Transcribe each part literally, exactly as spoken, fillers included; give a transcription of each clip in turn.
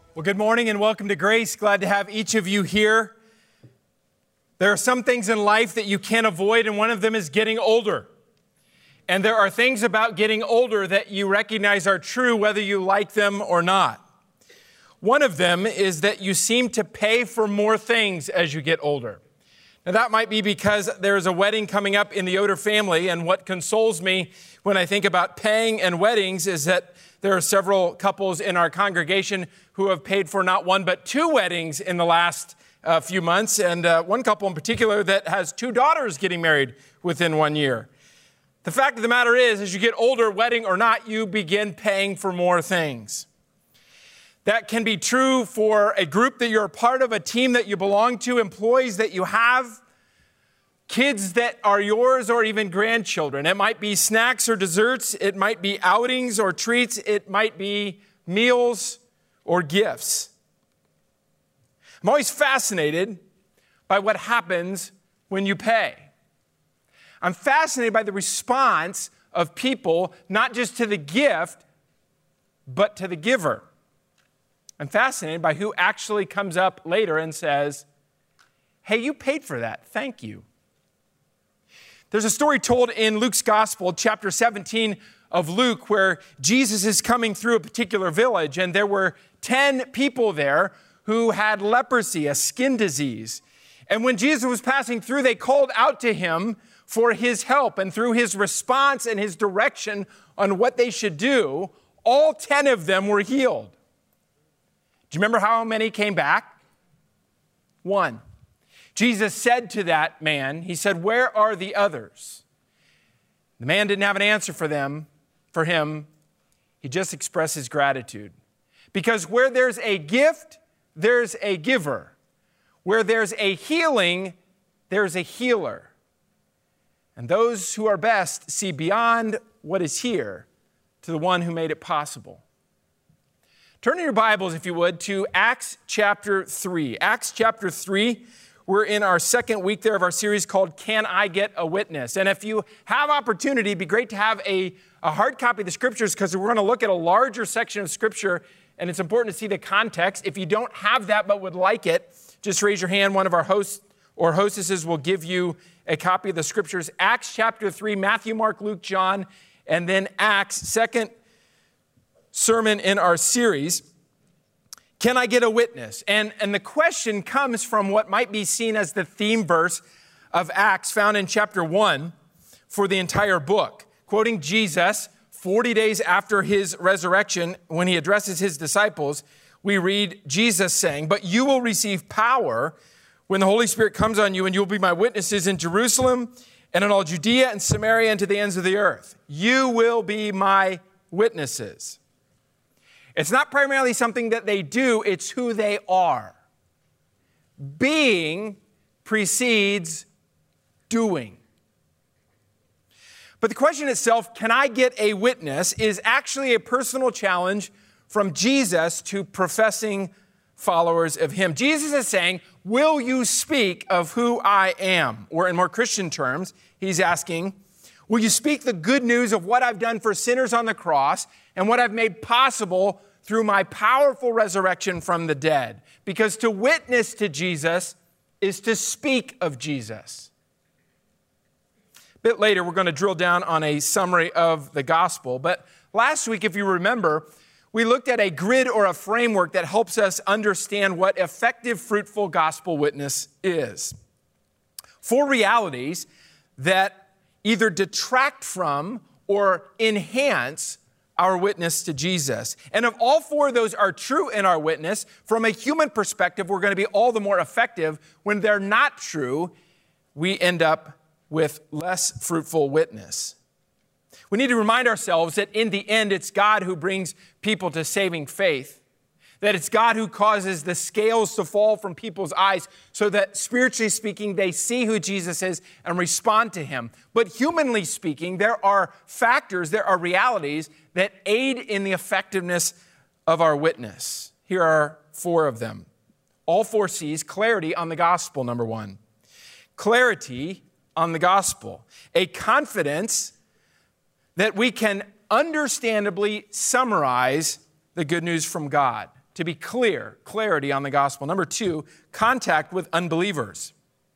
Well, good morning and welcome to Grace. Glad to have each of you here. There are some things in life that you can't avoid, and one of them is getting older. And there are things about getting older that you recognize are true whether you like them or not. One of them is that you seem to pay for more things as you get older. Now, that might be because there is a wedding coming up in the Yoder family, and what consoles me when I think about paying and weddings is that there are several couples in our congregation who have paid for not one but two weddings in the last uh, few months, and uh, one couple in particular that has two daughters getting married within one year. The fact of the matter is, as you get older, wedding or not, you begin paying for more things. That can be true for a group that you're a part of, a team that you belong to, employees that you have, kids that are yours, or even grandchildren. It might be snacks or desserts. It might be outings or treats. It might be meals or gifts. I'm always fascinated by what happens when you pay. I'm fascinated by the response of people, not just to the gift, but to the giver. I'm fascinated by who actually comes up later and says, "Hey, you paid for that. Thank you." There's a story told in Luke's Gospel, chapter seventeen of Luke, where Jesus is coming through a particular village, and there were ten people there who had leprosy, a skin disease. And when Jesus was passing through, they called out to him for his help, and through his response and his direction on what they should do, all ten of them were healed. Do you remember how many came back? One. Jesus said to that man, he said, "Where are the others?" The man didn't have an answer for them, for him. He just expressed his gratitude. Because where there's a gift, there's a giver. Where there's a healing, there's a healer. And those who are best see beyond what is here to the one who made it possible. Turn in your Bibles, if you would, to Acts chapter three. Acts chapter three. We're in our second week there of our series called Can I Get a Witness? And if you have opportunity, it'd be great to have a, a hard copy of the scriptures, because we're going to look at a larger section of scripture, and it's important to see the context. If you don't have that but would like it, just raise your hand. One of our hosts or hostesses will give you a copy of the scriptures. Acts chapter three, Matthew, Mark, Luke, John, and then Acts, second sermon in our series. Can I get a witness? And, and the question comes from what might be seen as the theme verse of Acts found in chapter one for the entire book. Quoting Jesus, forty days after his resurrection, when he addresses his disciples, we read Jesus saying, "But you will receive power when the Holy Spirit comes on you, and you will be my witnesses in Jerusalem and in all Judea and Samaria and to the ends of the earth. You will be my witnesses." It's not primarily something that they do, it's who they are. Being precedes doing. But the question itself, can I get a witness, is actually a personal challenge from Jesus to professing followers of him. Jesus is saying, will you speak of who I am? Or in more Christian terms, he's asking, will you speak the good news of what I've done for sinners on the cross and what I've made possible through my powerful resurrection from the dead? Because to witness to Jesus is to speak of Jesus. A bit later, we're going to drill down on a summary of the gospel. But last week, if you remember, we looked at a grid or a framework that helps us understand what effective, fruitful gospel witness is. Four realities that either detract from or enhance our witness to Jesus. And if all four of those are true in our witness, from a human perspective, we're going to be all the more effective. When they're not true, we end up with less fruitful witness. We need to remind ourselves that in the end, it's God who brings people to saving faith. That it's God who causes the scales to fall from people's eyes so that, spiritually speaking, they see who Jesus is and respond to him. But humanly speaking, there are factors, there are realities that aid in the effectiveness of our witness. Here are four of them. All four C's: clarity on the gospel, number one. Clarity on the gospel. A confidence that we can understandably summarize the good news from God. to be clear, clarity on the gospel. Number two, contact with unbelievers.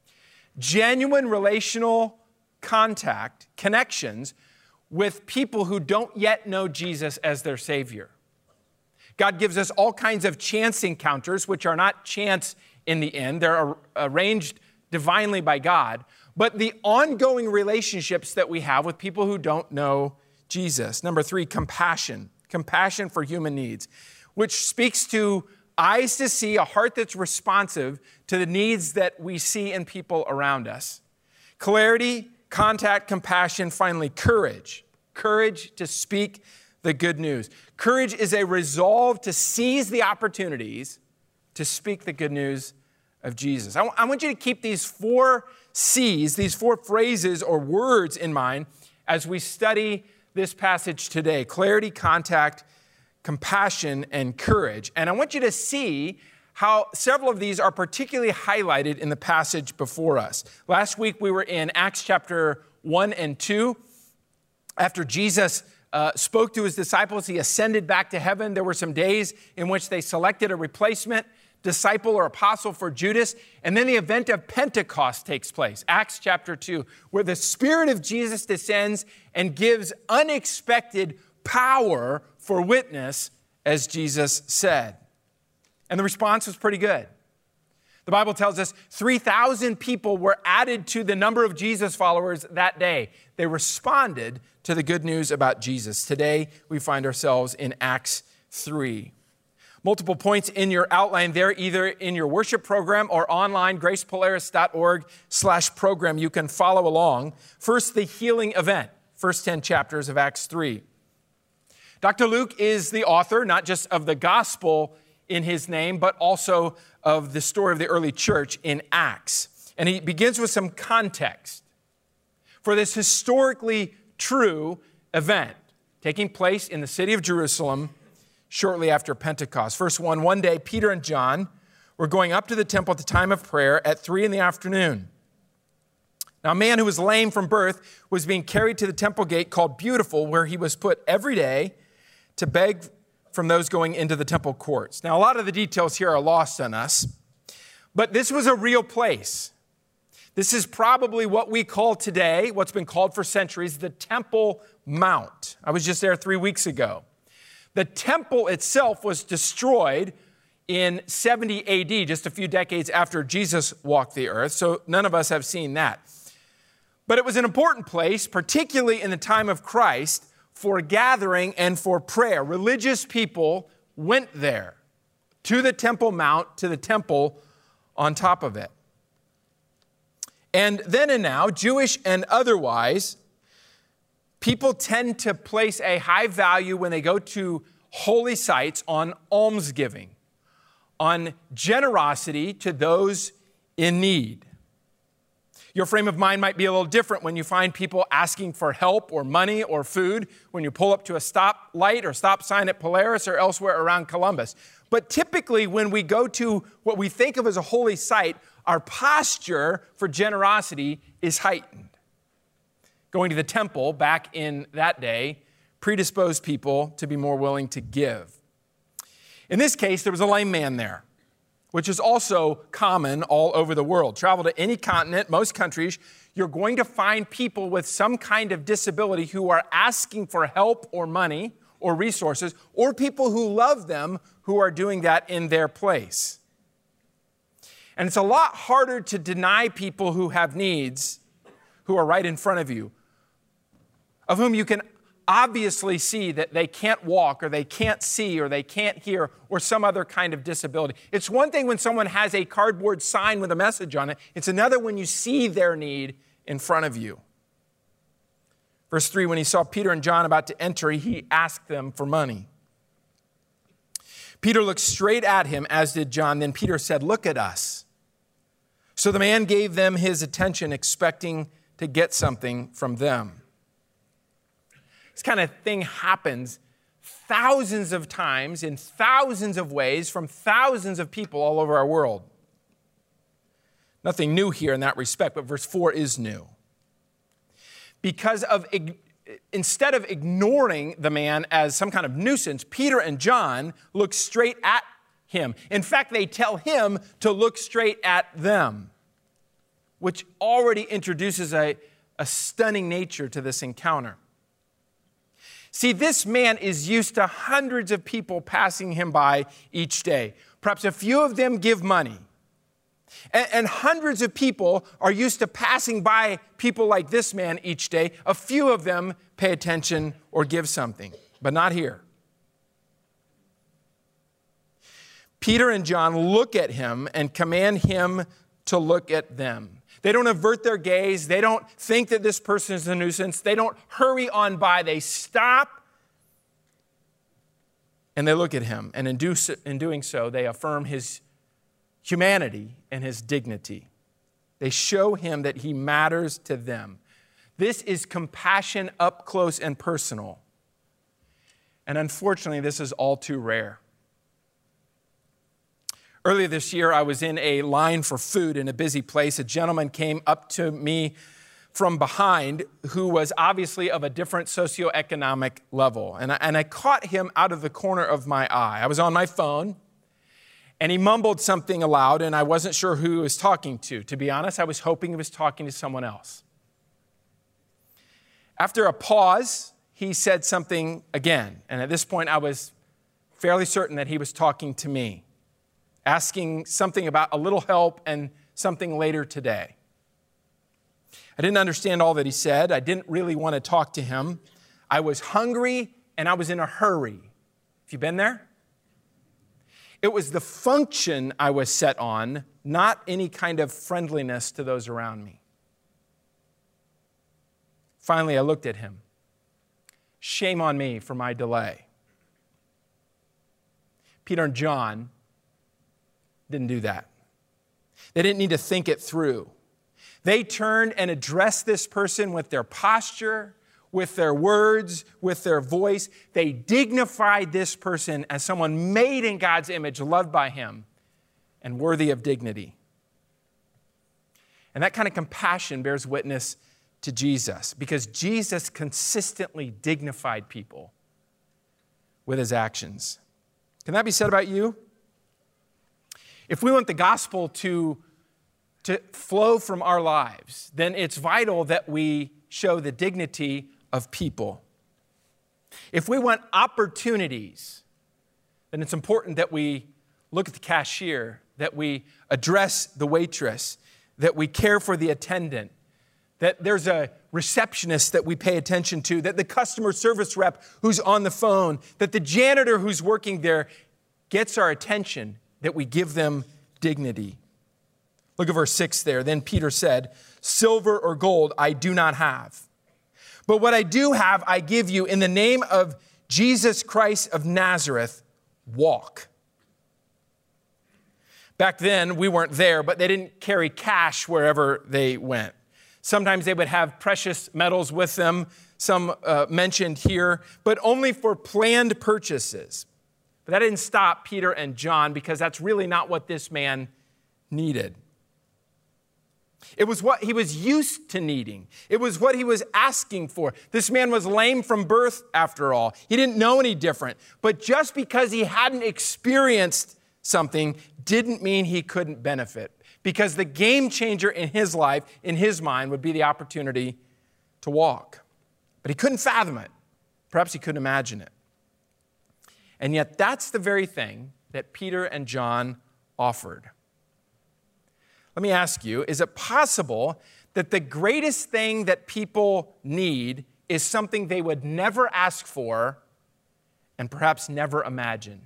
Genuine relational contact, connections with people who don't yet know Jesus as their Savior. God gives us all kinds of chance encounters, which are not chance in the end. They're arranged divinely by God. But the ongoing relationships that we have with people who don't know Jesus. Number three, compassion. Compassion for human needs, which speaks to eyes to see, a heart that's responsive to the needs that we see in people around us. Clarity, contact, compassion, finally, courage. Courage to speak the good news. Courage is a resolve to seize the opportunities to speak the good news of Jesus. I, w- I want you to keep these four C's, these four phrases or words in mind as we study this passage today. Clarity, contact, compassion, and courage. And I want you to see how several of these are particularly highlighted in the passage before us. Last week we were in Acts chapter one and two. After Jesus uh, spoke to his disciples, he ascended back to heaven. There were some days in which they selected a replacement disciple or apostle for Judas. And then the event of Pentecost takes place, Acts chapter two, where the Spirit of Jesus descends and gives unexpected power for witness, as Jesus said. And the response was pretty good. The Bible tells us three thousand people were added to the number of Jesus followers that day. They responded to the good news about Jesus. Today, we find ourselves in Acts three. Multiple points in your outline there, either in your worship program or online, gracepolaris.org slash program. You can follow along. First, the healing event, first ten chapters of Acts three. Doctor Luke is the author, not just of the gospel in his name, but also of the story of the early church in Acts. And he begins with some context for this historically true event taking place in the city of Jerusalem shortly after Pentecost. Verse one, one day Peter and John were going up to the temple at the time of prayer at three in the afternoon. Now a man who was lame from birth was being carried to the temple gate called Beautiful, where he was put every day to beg from those going into the temple courts. Now a lot of the details here are lost on us, but this was a real place. This is probably what we call today, what's been called for centuries, the Temple Mount. I was just there three weeks ago. The temple itself was destroyed in seventy A D, just a few decades after Jesus walked the earth, so none of us have seen that. But it was an important place, particularly in the time of Christ, for gathering and for prayer. Religious people went there to the Temple Mount, to the temple on top of it. And then and now, Jewish and otherwise, people tend to place a high value when they go to holy sites on almsgiving, on generosity to those in need. Your frame of mind might be a little different when you find people asking for help or money or food when you pull up to a stop light or stop sign at Polaris or elsewhere around Columbus. But typically when we go to what we think of as a holy site, our posture for generosity is heightened. Going to the temple back in that day predisposed people to be more willing to give. In this case, there was a lame man there, which is also common all over the world. Travel to any continent, most countries, you're going to find people with some kind of disability who are asking for help or money or resources, or people who love them who are doing that in their place. And it's a lot harder to deny people who have needs who are right in front of you, of whom you can obviously see that they can't walk or they can't see or they can't hear or some other kind of disability. It's one thing when someone has a cardboard sign with a message on it. It's another when you see their need in front of you. Verse three, when he saw Peter and John about to enter, he asked them for money. Peter looked straight at him, as did John. Then Peter said, "Look at us." So the man gave them his attention, expecting to get something from them. This kind of thing happens thousands of times in thousands of ways from thousands of people all over our world. Nothing new here in that respect, but verse four is new. Because of, instead of ignoring the man as some kind of nuisance, Peter and John looked straight at him. In fact, they tell him to look straight at them, which already introduces a, a stunning nature to this encounter. See, this man is used to hundreds of people passing him by each day. Perhaps a few of them give money. And, and hundreds of people are used to passing by people like this man each day. A few of them pay attention or give something, but not here. Peter and John look at him and command him to look at them. They don't avert their gaze. They don't think that this person is a nuisance. They don't hurry on by. They stop and they look at him. And in, do so, in doing so, they affirm his humanity and his dignity. They show him that he matters to them. This is compassion up close and personal. And unfortunately, this is all too rare. Earlier this year, I was in a line for food in a busy place. A gentleman came up to me from behind who was obviously of a different socioeconomic level. And I, and I caught him out of the corner of my eye. I was on my phone, and he mumbled something aloud, and I wasn't sure who he was talking to. To be honest, I was hoping he was talking to someone else. After a pause, he said something again. And at this point, I was fairly certain that he was talking to me, asking something about a little help and something later today. I didn't understand all that he said. I didn't really want to talk to him. I was hungry and I was in a hurry. Have you been there? It was the function I was set on, not any kind of friendliness to those around me. Finally, I looked at him. Shame on me for my delay. Peter and John didn't do that. They didn't need to think it through. They turned and addressed this person with their posture, with their words, with their voice. They dignified this person as someone made in God's image, loved by him, and worthy of dignity. And that kind of compassion bears witness to Jesus, because Jesus consistently dignified people with his actions. Can that be said about you? If we want the gospel to, to flow from our lives, then it's vital that we show the dignity of people. If we want opportunities, then it's important that we look at the cashier, that we address the waitress, that we care for the attendant, that there's a receptionist that we pay attention to, that the customer service rep who's on the phone, that the janitor who's working there gets our attention, that we give them dignity. Look at verse six there. Then Peter said, "Silver or gold I do not have, but what I do have I give you. In the name of Jesus Christ of Nazareth, walk." Back then, we weren't there, but they didn't carry cash wherever they went. Sometimes they would have precious metals with them, some uh, mentioned here, but only for planned purchases. But that didn't stop Peter and John, because that's really not what this man needed. It was what he was used to needing. It was what he was asking for. This man was lame from birth, after all. He didn't know any different. But just because he hadn't experienced something didn't mean he couldn't benefit. Because the game changer in his life, in his mind, would be the opportunity to walk. But he couldn't fathom it. Perhaps he couldn't imagine it. And yet that's the very thing that Peter and John offered. Let me ask you, is it possible that the greatest thing that people need is something they would never ask for and perhaps never imagine?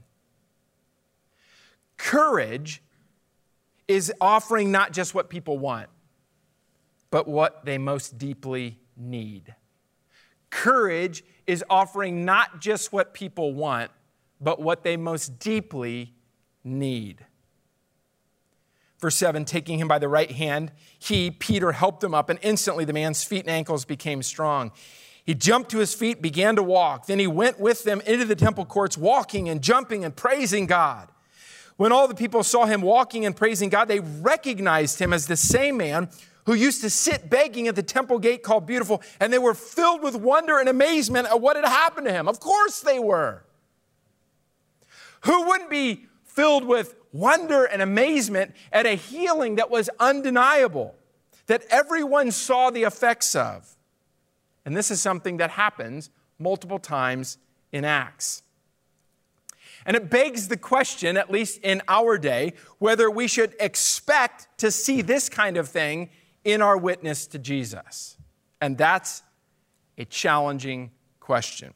Courage is offering not just what people want, but what they most deeply need. Courage is offering not just what people want, but what they most deeply need. Verse seven, taking him by the right hand, he, Peter, helped him up, and instantly the man's feet and ankles became strong. He jumped to his feet, began to walk. Then he went with them into the temple courts, walking and jumping and praising God. When all the people saw him walking and praising God, they recognized him as the same man who used to sit begging at the temple gate called Beautiful, and they were filled with wonder and amazement at what had happened to him. Of course they were. Who wouldn't be filled with wonder and amazement at a healing that was undeniable, that everyone saw the effects of. And this is something that happens multiple times in Acts. And it begs the question, at least in our day, whether we should expect to see this kind of thing in our witness to Jesus. And that's a challenging question.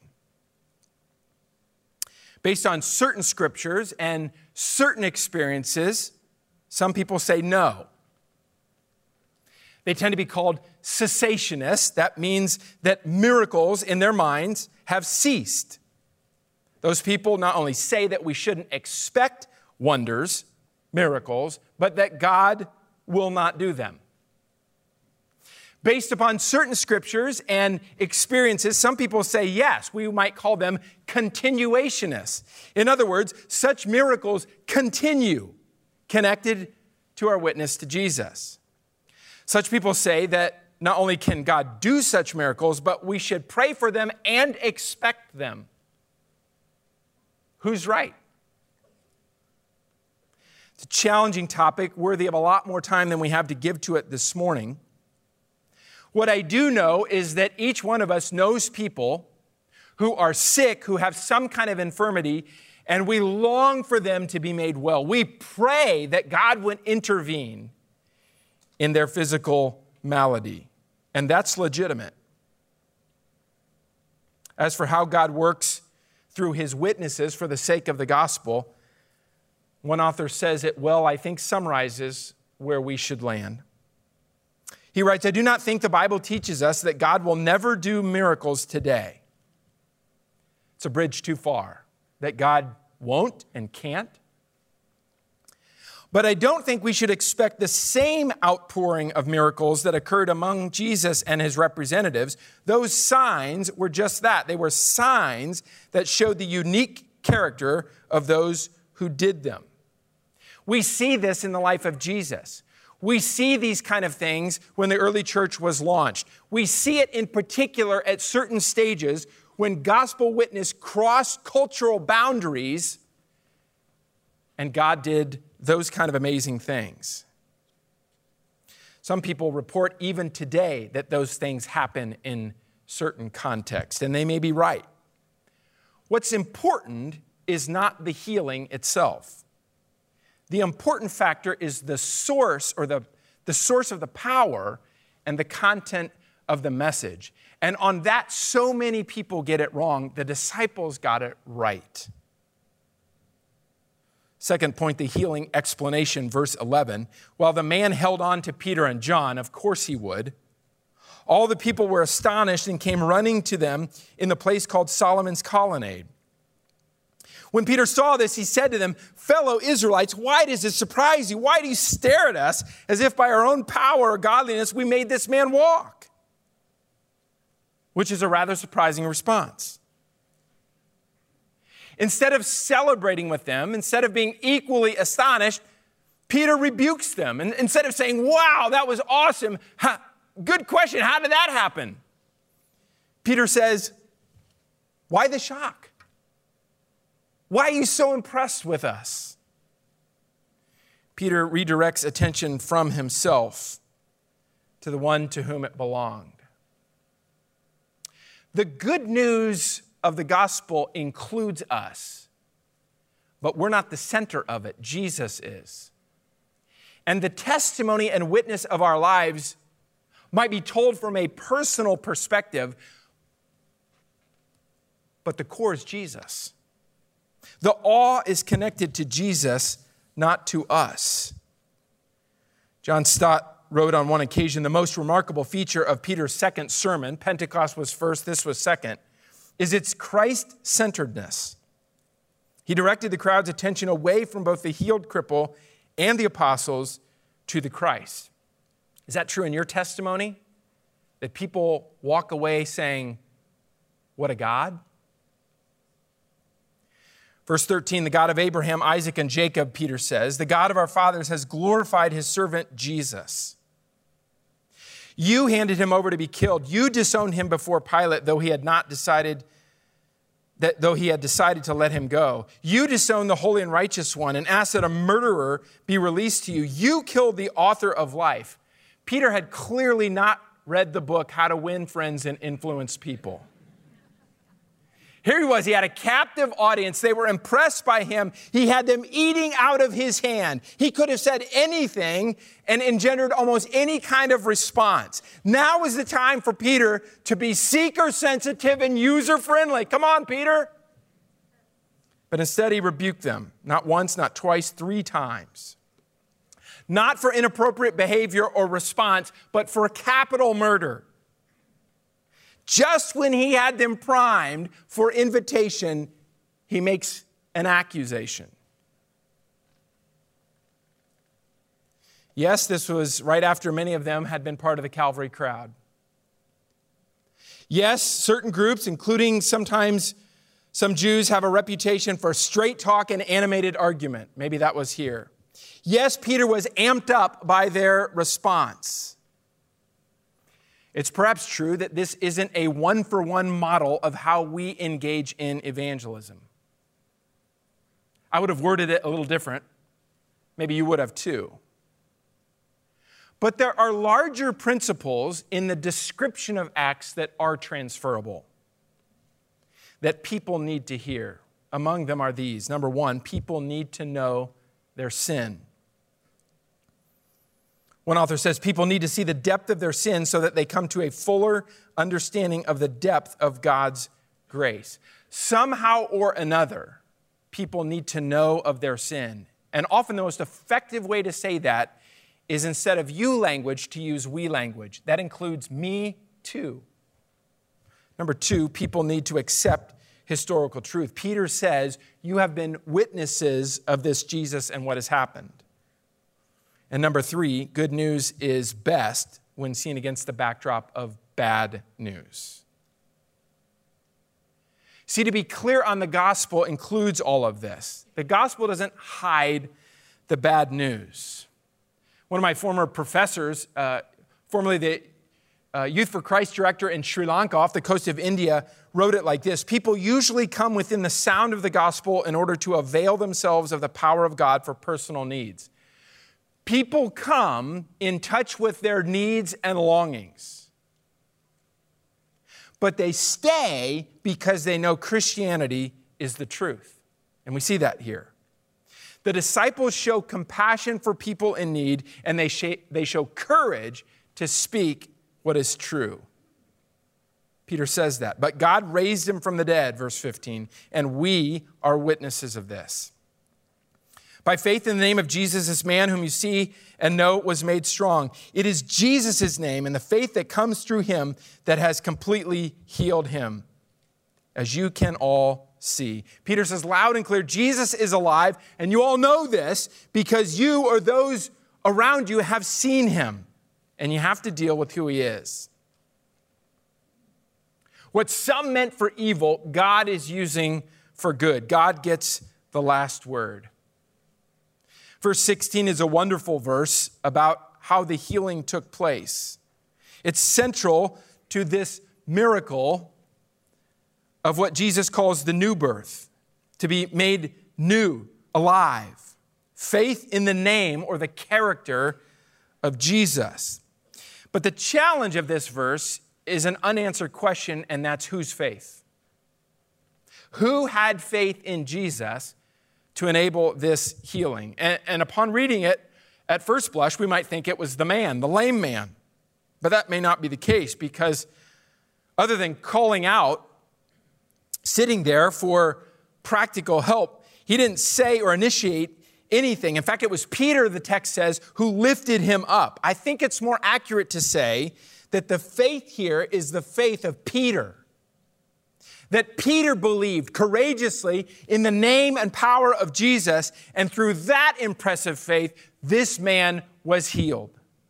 Based on certain scriptures and certain experiences, some people say no. They tend to be called cessationists. That means that miracles in their minds have ceased. Those people not only say that we shouldn't expect wonders, miracles, but that God will not do them. Based upon certain scriptures and experiences, some people say yes, we might call them continuationists. In other words, such miracles continue, connected to our witness to Jesus. Such people say that not only can God do such miracles, but we should pray for them and expect them. Who's right? It's a challenging topic, worthy of a lot more time than we have to give to it this morning. What I do know is that each one of us knows people who are sick, who have some kind of infirmity, and we long for them to be made well. We pray that God would intervene in their physical malady, and that's legitimate. As for how God works through his witnesses for the sake of the gospel, one author says it well, I think summarizes where we should land. He writes, I do not think the Bible teaches us that God will never do miracles today. It's a bridge too far, that God won't and can't. But I don't think we should expect the same outpouring of miracles that occurred among Jesus and his representatives. Those signs were just that. They were signs that showed the unique character of those who did them. We see this in the life of Jesus. We see these kind of things when the early church was launched. We see it in particular at certain stages when gospel witness crossed cultural boundaries and God did those kind of amazing things. Some people report even today that those things happen in certain contexts, and they may be right. What's important is not the healing itself. The important factor is the source or the, the source of the power and the content of the message. And on that, so many people get it wrong. The disciples got it right. Second point, the healing explanation, verse eleven. While the man held on to Peter and John, of course he would, all the people were astonished and came running to them in the place called Solomon's Colonnade. When Peter saw this, he said to them, fellow Israelites, why does this surprise you? Why do you stare at us as if by our own power or godliness we made this man walk? Which is a rather surprising response. Instead of celebrating with them, instead of being equally astonished, Peter rebukes them. And instead of saying, wow, that was awesome, ha, good question, how did that happen? Peter says, why the shock? Why are you so impressed with us? Peter redirects attention from himself to the one to whom it belonged. The good news of the gospel includes us, but we're not the center of it. Jesus is. And the testimony and witness of our lives might be told from a personal perspective, but the core is Jesus. The awe is connected to Jesus, not to us. John Stott wrote on one occasion, the most remarkable feature of Peter's second sermon, Pentecost was first, this was second, is its Christ-centeredness. He directed the crowd's attention away from both the healed cripple and the apostles to the Christ. Is that true in your testimony? That people walk away saying, what a God? Verse thirteen, the God of Abraham, Isaac, and Jacob, Peter says, the God of our fathers has glorified his servant Jesus. You handed him over to be killed. You disowned him before Pilate, though he had not decided that though he had decided to let him go. You disowned the holy and righteous one and asked that a murderer be released to you. You killed the author of life. Peter had clearly not read the book, How to Win Friends and Influence People. Here he was. He had a captive audience. They were impressed by him. He had them eating out of his hand. He could have said anything and engendered almost any kind of response. Now is the time for Peter to be seeker-sensitive and user-friendly. Come on, Peter. But instead, he rebuked them. Not once, not twice, three times. Not for inappropriate behavior or response, but for capital murder. Just when he had them primed for invitation, he makes an accusation. Yes, this was right after many of them had been part of the Calvary crowd. Yes, certain groups, including sometimes some Jews, have a reputation for straight talk and animated argument. Maybe that was here. Yes, Peter was amped up by their response. It's perhaps true that this isn't a one-for-one model of how we engage in evangelism. I would have worded it a little different. Maybe you would have too. But there are larger principles in the description of Acts that are transferable, that people need to hear. Among them are these. Number one, people need to know their sin. One author says people need to see the depth of their sin so that they come to a fuller understanding of the depth of God's grace. Somehow or another, people need to know of their sin. And often the most effective way to say that is instead of you language to use we language. That includes me too. Number two, people need to accept historical truth. Peter says, you have been witnesses of this Jesus and what has happened. And number three, good news is best when seen against the backdrop of bad news. See, to be clear on the gospel includes all of this. The gospel doesn't hide the bad news. One of my former professors, uh, formerly the uh, Youth for Christ director in Sri Lanka off the coast of India, wrote it like this: people usually come within the sound of the gospel in order to avail themselves of the power of God for personal needs. People come in touch with their needs and longings, but they stay because they know Christianity is the truth. And we see that here. The disciples show compassion for people in need, and they, sh- they show courage to speak what is true. Peter says that. But God raised him from the dead, verse fifteen, and we are witnesses of this. By faith in the name of Jesus, this man whom you see and know was made strong. It is Jesus' name and the faith that comes through him that has completely healed him, as you can all see. Peter says loud and clear, Jesus is alive, and you all know this because you or those around you have seen him, and you have to deal with who he is. What some meant for evil, God is using for good. God gets the last word. Verse sixteen is a wonderful verse about how the healing took place. It's central to this miracle of what Jesus calls the new birth, to be made new, alive. Faith in the name or the character of Jesus. But the challenge of this verse is an unanswered question, and that's whose faith? Who had faith in Jesus to enable this healing? And, and upon reading it, at first blush, we might think it was the man, the lame man. But that may not be the case, because other than calling out, sitting there for practical help, he didn't say or initiate anything. In fact, it was Peter, the text says, who lifted him up. I think it's more accurate to say that the faith here is the faith of Peter. That Peter believed courageously in the name and power of Jesus, and through that impressive faith, this man was healed.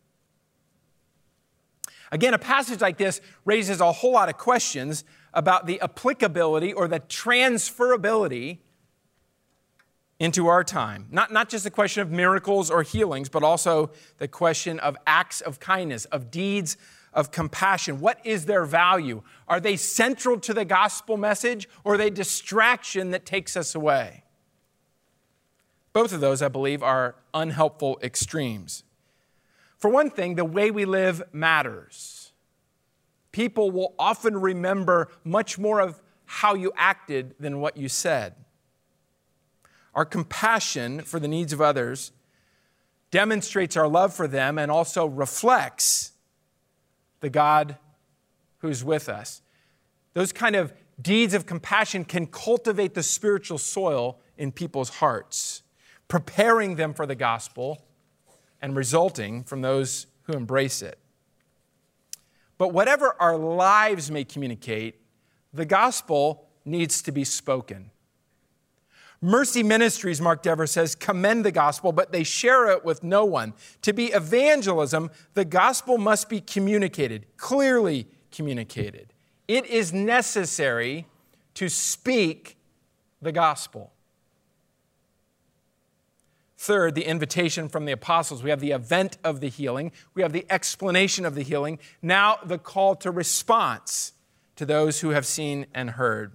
Again, a passage like this raises a whole lot of questions about the applicability or the transferability into our time. Not, not just the question of miracles or healings, but also the question of acts of kindness, of deeds of compassion? What is their value? Are they central to the gospel message, or are they distraction that takes us away? Both of those, I believe, are unhelpful extremes. For one thing, the way we live matters. People will often remember much more of how you acted than what you said. Our compassion for the needs of others demonstrates our love for them and also reflects the God who's with us. Those kind of deeds of compassion can cultivate the spiritual soil in people's hearts, preparing them for the gospel and resulting from those who embrace it. But whatever our lives may communicate, the gospel needs to be spoken. Mercy Ministries, Mark Dever says, commend the gospel, but they share it with no one. To be evangelism, the gospel must be communicated, clearly communicated. It is necessary to speak the gospel. Third, the invitation from the apostles. We have the event of the healing. We have the explanation of the healing. Now the call to response to those who have seen and heard.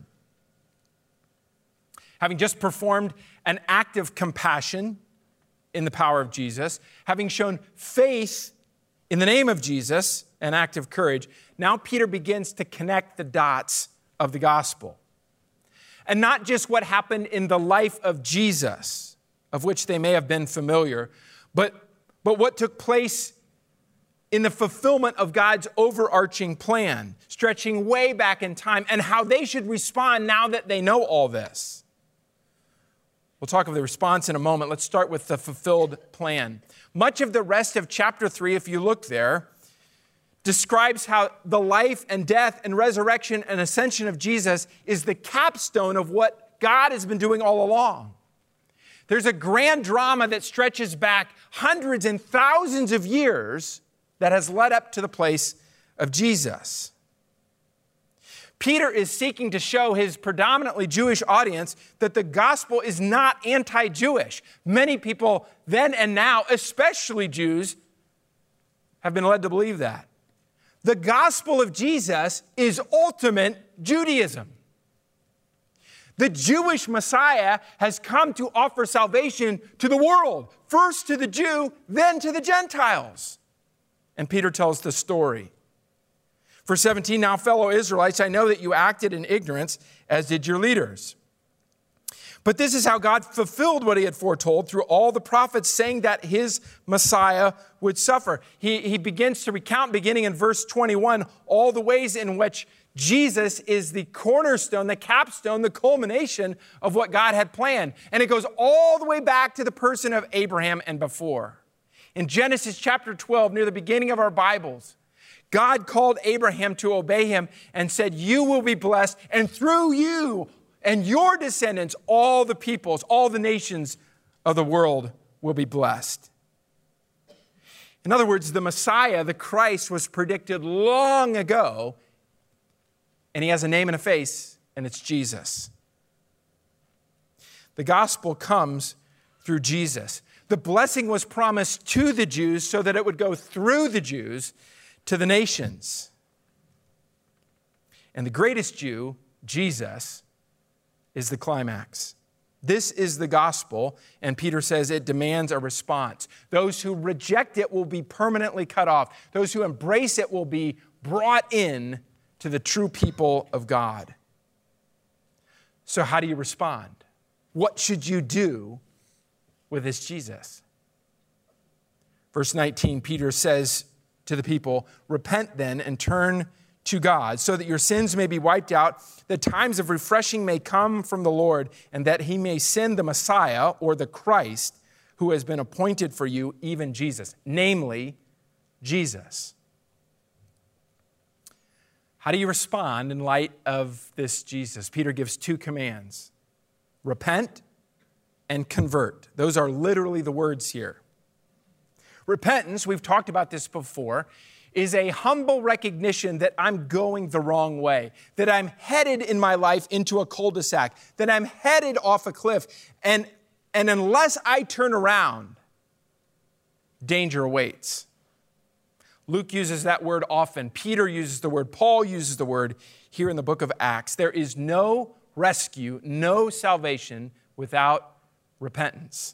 Having just performed an act of compassion in the power of Jesus, having shown faith in the name of Jesus, an act of courage, now Peter begins to connect the dots of the gospel. And not just what happened in the life of Jesus, of which they may have been familiar, but, but what took place in the fulfillment of God's overarching plan, stretching way back in time, and how they should respond now that they know all this. We'll talk of the response in a moment. Let's start with the fulfilled plan. Much of the rest of chapter three, if you look there, describes how the life and death and resurrection and ascension of Jesus is the capstone of what God has been doing all along. There's a grand drama that stretches back hundreds and thousands of years that has led up to the place of Jesus. Peter is seeking to show his predominantly Jewish audience that the gospel is not anti-Jewish. Many people then and now, especially Jews, have been led to believe that. The gospel of Jesus is ultimate Judaism. The Jewish Messiah has come to offer salvation to the world, first to the Jew, then to the Gentiles. And Peter tells the story. Verse seventeen, now fellow Israelites, I know that you acted in ignorance, as did your leaders. But this is how God fulfilled what he had foretold through all the prophets, saying that his Messiah would suffer. He, he begins to recount, beginning in verse twenty-one, all the ways in which Jesus is the cornerstone, the capstone, the culmination of what God had planned. And it goes all the way back to the person of Abraham and before. In Genesis chapter twelve, near the beginning of our Bibles, God called Abraham to obey him and said, you will be blessed, and through you and your descendants, all the peoples, all the nations of the world will be blessed. In other words, the Messiah, the Christ, was predicted long ago, and he has a name and a face, and it's Jesus. The gospel comes through Jesus. The blessing was promised to the Jews so that it would go through the Jews to the nations. And the greatest Jew, Jesus, is the climax. This is the gospel, and Peter says it demands a response. Those who reject it will be permanently cut off. Those who embrace it will be brought in to the true people of God. So how do you respond? What should you do with this Jesus? Verse nineteen, Peter says to the people, repent then and turn to God so that your sins may be wiped out, that times of refreshing may come from the Lord, and that he may send the Messiah, or the Christ, who has been appointed for you, even Jesus, namely Jesus. How do you respond in light of this Jesus? Peter gives two commands: repent and convert. Those are literally the words here. Repentance, we've talked about this before, is a humble recognition that I'm going the wrong way, that I'm headed in my life into a cul-de-sac, that I'm headed off a cliff, and, and unless I turn around, danger awaits. Luke uses that word often. Peter uses the word. Paul uses the word here in the book of Acts. There is no rescue, no salvation without repentance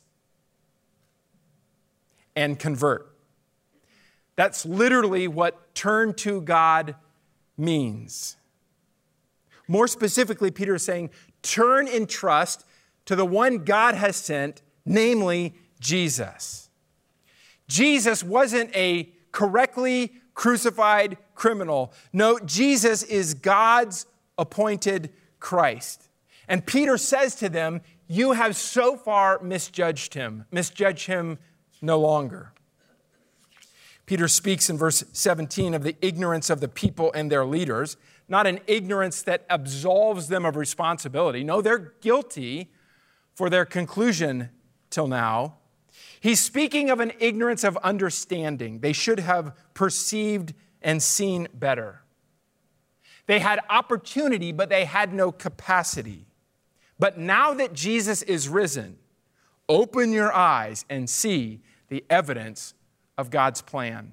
and convert. That's literally what turn to God means. More specifically, Peter is saying, turn in trust to the one God has sent, namely Jesus. Jesus wasn't a correctly crucified criminal. No, Jesus is God's appointed Christ. And Peter says to them, you have so far misjudged him. Misjudge him no longer. Peter speaks in verse seventeen of the ignorance of the people and their leaders, not an ignorance that absolves them of responsibility. No, they're guilty for their conclusion till now. He's speaking of an ignorance of understanding. They should have perceived and seen better. They had opportunity, but they had no capacity. But now that Jesus is risen, open your eyes and see the evidence of God's plan.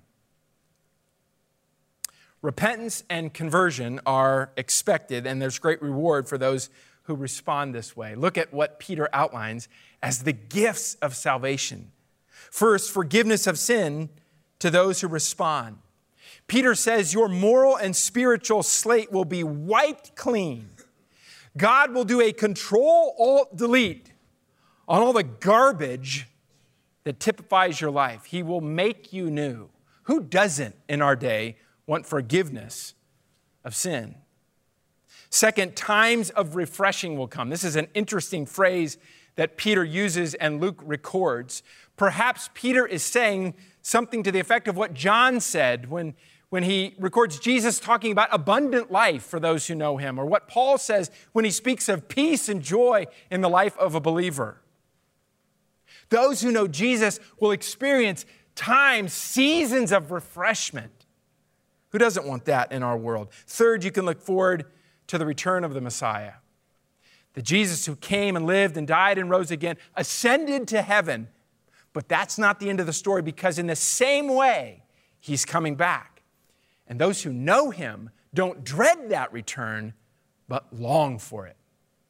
Repentance and conversion are expected, and there's great reward for those who respond this way. Look at what Peter outlines as the gifts of salvation. First, forgiveness of sin to those who respond. Peter says your moral and spiritual slate will be wiped clean. God will do a control-alt-delete on all the garbage that typifies your life. He will make you new. Who doesn't in our day want forgiveness of sin? Second, times of refreshing will come. This is an interesting phrase that Peter uses and Luke records. Perhaps Peter is saying something to the effect of what John said when, when he records Jesus talking about abundant life for those who know him, or what Paul says when he speaks of peace and joy in the life of a believer. Those who know Jesus will experience times, seasons of refreshment. Who doesn't want that in our world? Third, you can look forward to the return of the Messiah. The Jesus who came and lived and died and rose again, ascended to heaven. But that's not the end of the story, because in the same way, he's coming back. And those who know him don't dread that return, but long for it.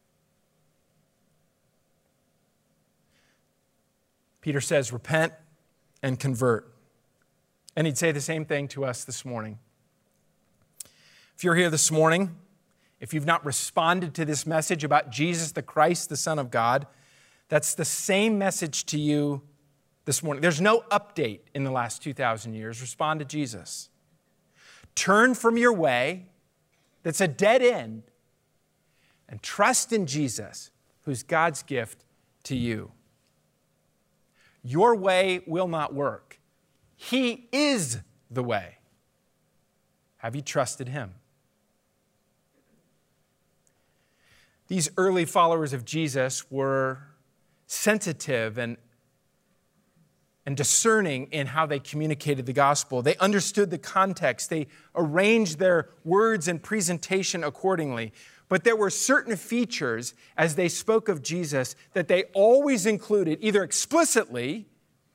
Peter says, repent and convert. And he'd say the same thing to us this morning. If you're here this morning, if you've not responded to this message about Jesus the Christ, the Son of God, that's the same message to you this morning. There's no update in the last two thousand years. Respond to Jesus. Turn from your way that's a dead end and trust in Jesus, who's God's gift to you. Your way will not work. He is the way. Have you trusted him? These early followers of Jesus were sensitive and, and discerning in how they communicated the gospel. They understood the context. They arranged their words and presentation accordingly. But there were certain features as they spoke of Jesus that they always included, either explicitly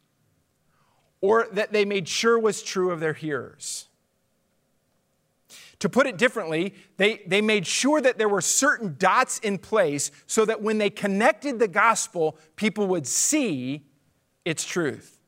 or that they made sure was true of their hearers. To put it differently, they, they made sure that there were certain dots in place so that when they connected the gospel, people would see its truth.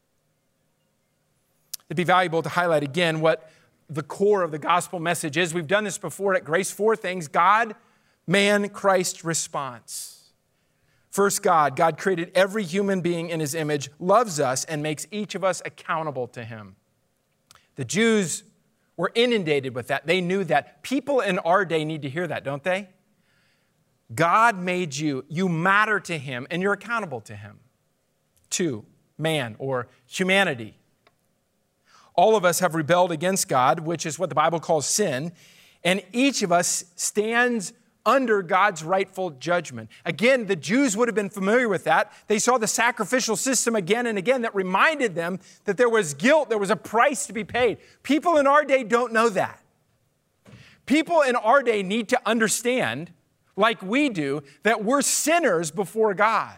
It'd be valuable to highlight again what the core of the gospel message is. We've done this before at Grace. Four things: God, man, Christ, response. First, God. God created every human being in his image, loves us, and makes each of us accountable to him. The Jews were inundated with that. They knew that. People in our day need to hear that, don't they? God made you. You matter to him, and you're accountable to him. Two, man, or humanity. All of us have rebelled against God, which is what the Bible calls sin, and each of us stands under God's rightful judgment. Again, the Jews would have been familiar with that. They saw the sacrificial system again and again that reminded them that there was guilt, there was a price to be paid. People in our day don't know that. People in our day need to understand, like we do, that we're sinners before God.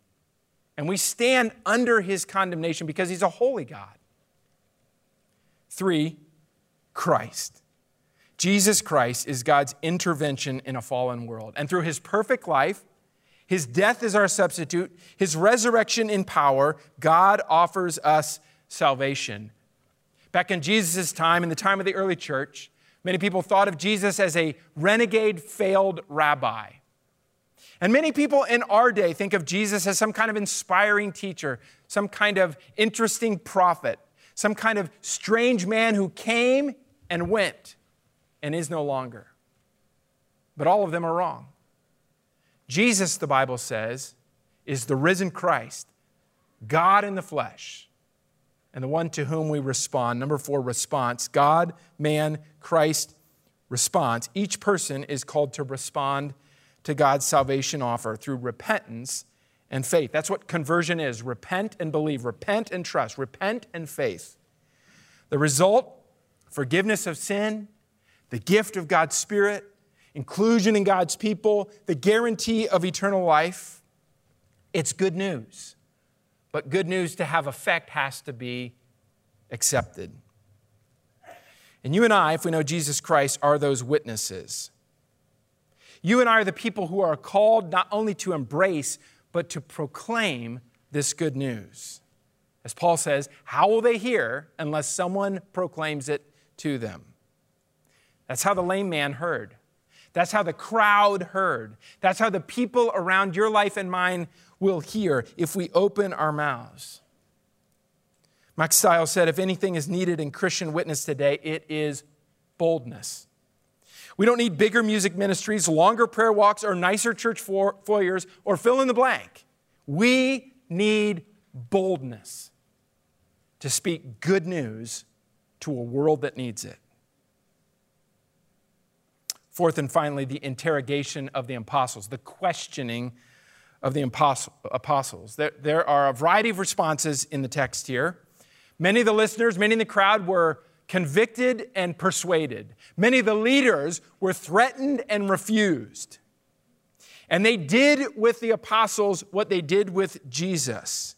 And we stand under his condemnation because he's a holy God. Three, Christ. Jesus Christ is God's intervention in a fallen world. And through his perfect life, his death is our substitute, his resurrection in power, God offers us salvation. Back in Jesus' time, in the time of the early church, many people thought of Jesus as a renegade, failed rabbi. And many people in our day think of Jesus as some kind of inspiring teacher, some kind of interesting prophet, some kind of strange man who came and went and is no longer. But all of them are wrong. Jesus, the Bible says, is the risen Christ, God in the flesh, and the one to whom we respond. Number four, response. God, man, Christ, response. Each person is called to respond to God's salvation offer through repentance and faith. That's what conversion is. Repent and believe. Repent and trust. Repent and faith. The result, forgiveness of sin, the gift of God's Spirit, inclusion in God's people, the guarantee of eternal life. It's good news. But good news to have effect has to be accepted. And you and I, if we know Jesus Christ, are those witnesses. You and I are the people who are called not only to embrace, but to proclaim this good news. As Paul says, how will they hear unless someone proclaims it to them? That's how the lame man heard. That's how the crowd heard. That's how the people around your life and mine will hear if we open our mouths. Max Stiles said, if anything is needed in Christian witness today, it is boldness. We don't need bigger music ministries, longer prayer walks, or nicer church foyers, or fill in the blank. We need boldness to speak good news to a world that needs it. Fourth and finally, the interrogation of the apostles, the questioning of the apostles. There, there are a variety of responses in the text here. Many of the listeners, many in the crowd were convicted and persuaded. Many of the leaders were threatened and refused. And they did with the apostles what they did with Jesus.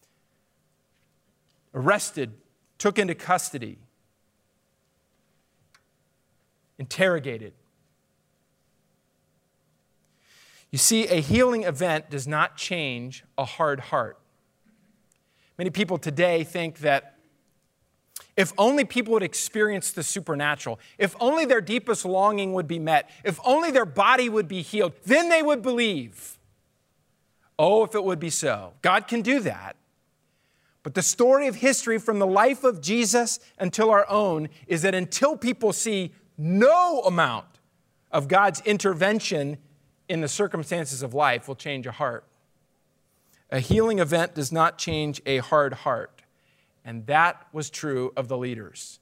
Arrested, took into custody, interrogated. You see, a healing event does not change a hard heart. Many people today think that if only people would experience the supernatural, if only their deepest longing would be met, if only their body would be healed, then they would believe. Oh, if it would be so. God can do that. But the story of history from the life of Jesus until our own is that until people see no amount of God's intervention in the circumstances of life will change a heart. A healing event does not change a hard heart. And that was true of the leaders.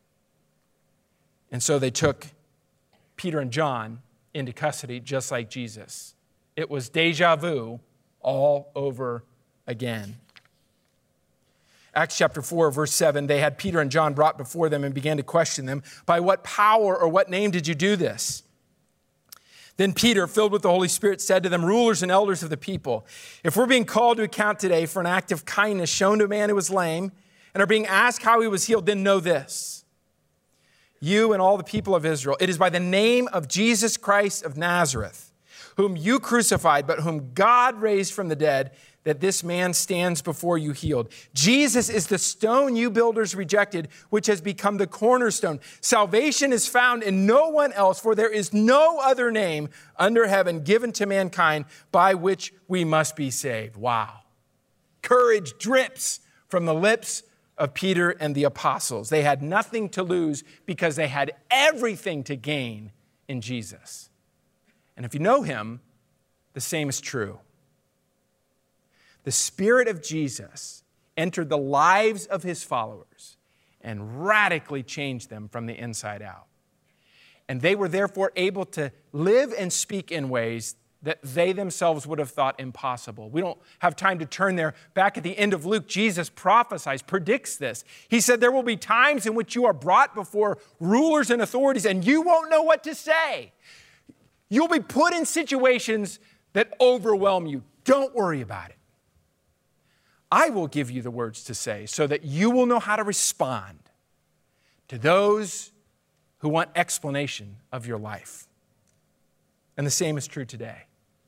And so they took Peter and John into custody just like Jesus. It was deja vu all over again. Acts chapter four, verse seven, they had Peter and John brought before them and began to question them. By what power or what name did you do this? Then Peter, filled with the Holy Spirit, said to them, rulers and elders of the people, if we're being called to account today for an act of kindness shown to a man who was lame and are being asked how he was healed, then know this. You and all the people of Israel, it is by the name of Jesus Christ of Nazareth, whom you crucified, but whom God raised from the dead, that this man stands before you healed. Jesus is the stone you builders rejected, which has become the cornerstone. Salvation is found in no one else, for there is no other name under heaven given to mankind by which we must be saved. Wow. Courage drips from the lips of Peter and the apostles. They had nothing to lose because they had everything to gain in Jesus. And if you know him, the same is true. The Spirit of Jesus entered the lives of his followers and radically changed them from the inside out. And they were therefore able to live and speak in ways that they themselves would have thought impossible. We don't have time to turn there. Back at the end of Luke, Jesus prophesies, predicts this. He said, there will be times in which you are brought before rulers and authorities and you won't know what to say. You'll be put in situations that overwhelm you. Don't worry about it. I will give you the words to say so that you will know how to respond. to those who want explanation of your life. And the same is true today.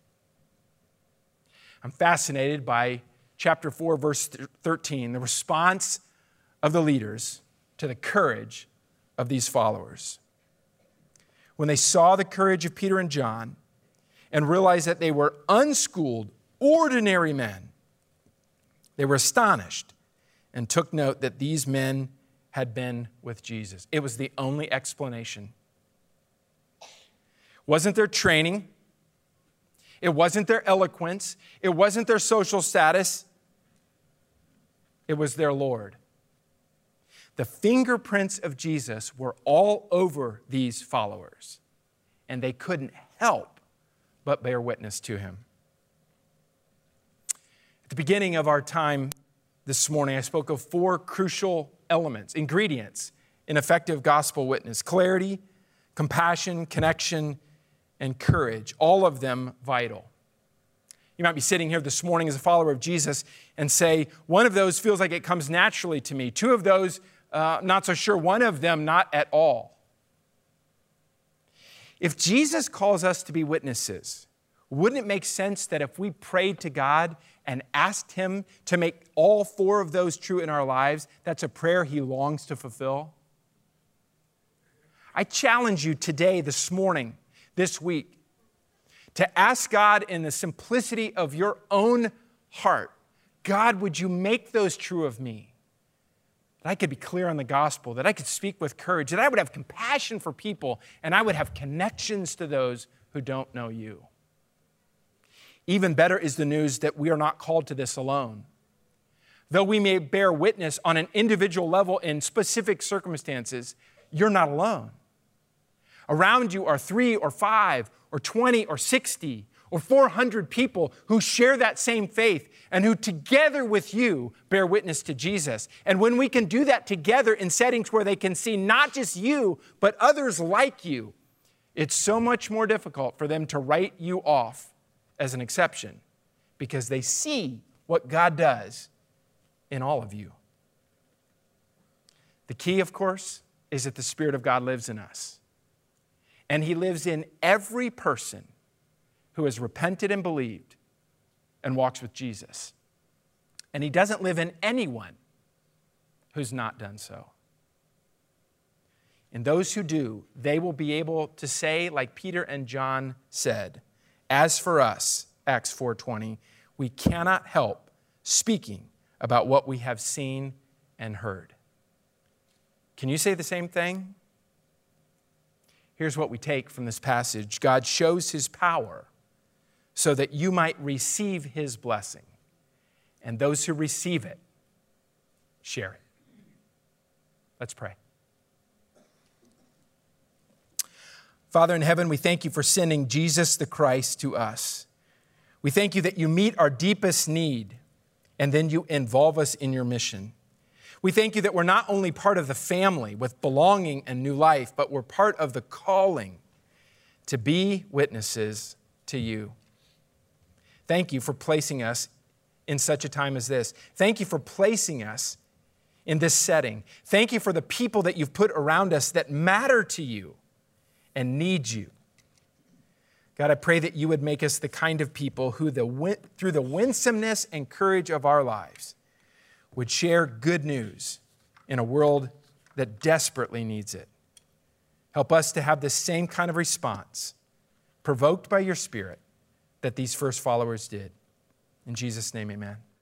I'm fascinated by chapter four, verse thirteen, the response of the leaders to the courage of these followers. When they saw the courage of Peter and John and realized that they were unschooled, ordinary men, they were astonished and took note that these men had been with Jesus. It was the only explanation. Wasn't their training. It wasn't their eloquence. It wasn't their social status. It was their Lord. The fingerprints of Jesus were all over these followers, and they couldn't help but bear witness to him. At the beginning of our time this morning, I spoke of four crucial elements, ingredients in effective gospel witness: clarity, compassion, connection, and courage, all of them vital. You might be sitting here this morning as a follower of Jesus and say, one of those feels like it comes naturally to me. Two of those, uh, not so sure. One of them, not at all. If Jesus calls us to be witnesses, wouldn't it make sense that if we prayed to God and asked him to make all four of those true in our lives, that's a prayer he longs to fulfill? I challenge you today, this morning, this week, to ask God in the simplicity of your own heart, God, would you make those true of me? That I could be clear on the gospel, that I could speak with courage, that I would have compassion for people, and I would have connections to those who don't know you. Even better is the news that we are not called to this alone. Though we may bear witness on an individual level in specific circumstances, you're not alone. Around you are three or five or twenty or sixty or four hundred people who share that same faith and who together with you bear witness to Jesus. And when we can do that together in settings where they can see not just you, but others like you, it's so much more difficult for them to write you off as an exception because they see what God does in all of you. The key, of course, is that the Spirit of God lives in us. And he lives in every person who has repented and believed and walks with Jesus. And he doesn't live in anyone who's not done so. And those who do, they will be able to say, like Peter and John said, as for us, Acts four twenty, we cannot help speaking about what we have seen and heard. Can you say the same thing? Here's what we take from this passage. God shows his power so that you might receive his blessing. And those who receive it, share it. Let's pray. Father in heaven, we thank you for sending Jesus the Christ to us. We thank you that you meet our deepest need and then you involve us in your mission. We thank you that we're not only part of the family with belonging and new life, but we're part of the calling to be witnesses to you. Thank you for placing us in such a time as this. Thank you for placing us in this setting. Thank you for the people that you've put around us that matter to you and need you. God, I pray that you would make us the kind of people who, the, through the winsomeness and courage of our lives, would share good news in a world that desperately needs it. Help us to have the same kind of response, provoked by your Spirit, that these first followers did. In Jesus' name, amen.